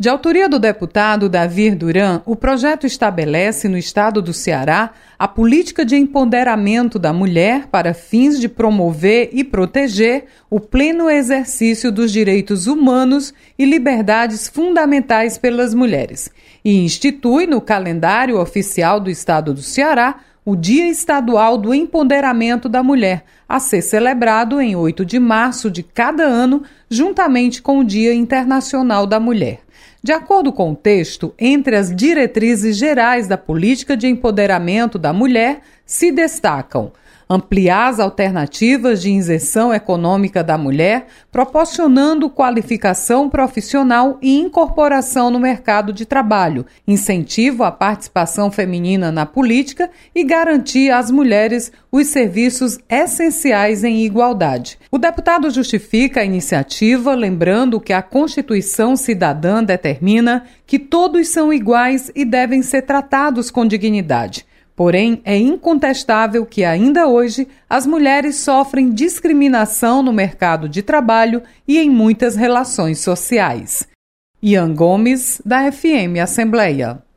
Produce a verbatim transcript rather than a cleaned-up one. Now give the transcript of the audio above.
De autoria do deputado Davir Duran, o projeto estabelece no estado do Ceará a política de empoderamento da mulher para fins de promover e proteger o pleno exercício dos direitos humanos e liberdades fundamentais pelas mulheres e institui no calendário oficial do estado do Ceará o Dia Estadual do Empoderamento da Mulher, a ser celebrado em oito de março de cada ano, juntamente com o Dia Internacional da Mulher. De acordo com o texto, entre as diretrizes gerais da política de empoderamento da mulher se destacam ampliar as alternativas de inserção econômica da mulher, proporcionando qualificação profissional e incorporação no mercado de trabalho, incentivo à participação feminina na política e garantir às mulheres os serviços essenciais em igualdade. O deputado justifica a iniciativa, lembrando que a Constituição Cidadã determina que todos são iguais e devem ser tratados com dignidade. Porém, é incontestável que ainda hoje as mulheres sofrem discriminação no mercado de trabalho e em muitas relações sociais. Ian Gomes, da F M Assembleia.